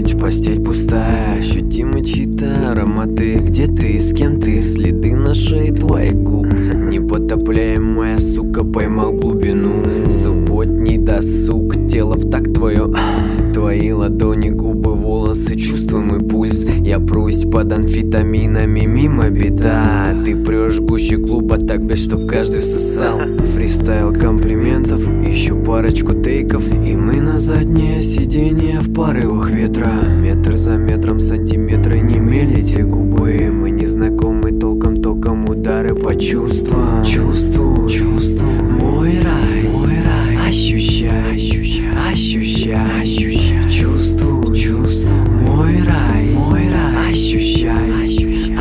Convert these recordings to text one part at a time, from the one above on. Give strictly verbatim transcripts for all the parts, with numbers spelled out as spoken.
ведь постель пустая, ощутимо чьи-то ароматы. Где ты, с кем ты, следы на шее твоих губ. Непотопляемая сука, поймал глубину. Субботний досуг, тело в такт твое. Твои ладони, губы, волосы, чувствуй мой пульс. Я прусь под амфетаминами, мимо беда. Ты прешь гуще клуба так, без чтоб каждый всосал. Фристайл комплиментов, еще парочку тейков. И мы на заднее сиденье в порывах ветра. Метр за метром, сантиметры не мелите губы. Мы не знакомы толком, током удары по чувствам. Чувствую, чувствую мой рай, мой рай. Ощущай, ощущай, ощущай, ощущай. Чувствую, чувствую мой рай, мой рай. Ощущай, ощущай,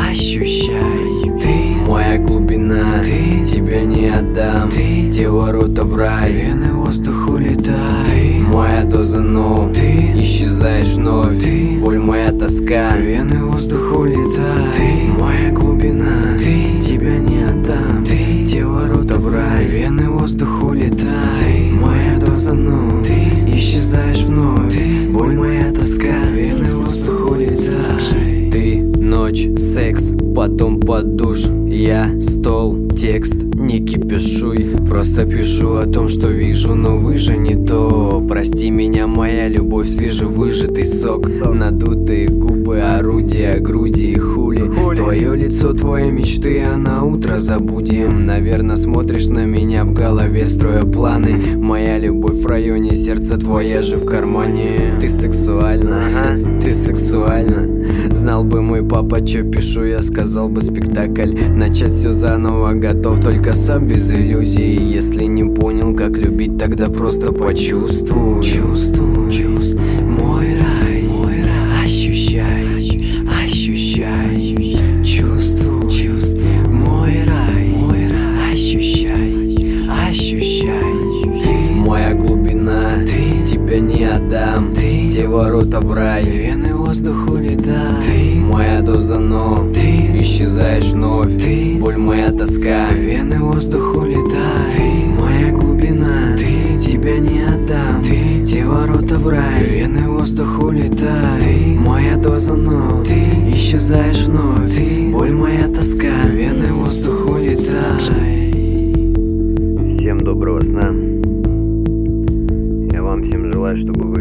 ощущай. Ты моя глубина, ты тебя не отдам. Ты те ворота в рай, вены воздух улетают. Ты моя доза, но ты исчезаешь вновь. Ты боль, моя тоска, вены воздух улетают. Ты моя глубина, ты тебя не отдам. Ты те ворота в рай, вены воздух улетают. Ты моя доза, но ты исчезаешь вновь. Ты боль, моя тоска, вены воздух улетают. Ты ночь, секс, потом под душ. Я стол, текст, не кипишуй. Просто пишу о том, что вижу, но вы же не то. Прости меня, моя любовь, свежевыжатый сок. Надутые губы, орудия, груди и хули. Твое лицо, твои мечты, а на утро забудем. Наверное, смотришь на меня в голове, строя планы. Моя любовь в районе сердца, твоя же в кармане. Ты сексуальна, ты сексуальна. Знал бы мой папа, что пишу, я сказал бы спектакль. Начать все заново готов, только сам без иллюзий. Если не понял, как любить, тогда просто почувствуй. Чувствуй, чувствуй мой рай, мой рай. Ощущай, ощущай. Чувствуй, чувствуй мой рай, мой рай. Ощущай, ощущай. Ты моя глубина, ты тебя не отдам. Ты те ворота в рай, вены воздух улетают. Ты моя доза, но ты исчезаешь вновь. Ты боль, моя тоска, вены воздух улетают. Ты моя глубина, ты тебя не отдам. Ты те ворота в рай, вены воздух улетают. Ты моя доза, но ты исчезаешь вновь. Ты боль, моя тоска, вены воздух улетают. Всем доброго сна. Я вам всем желаю, чтобы вы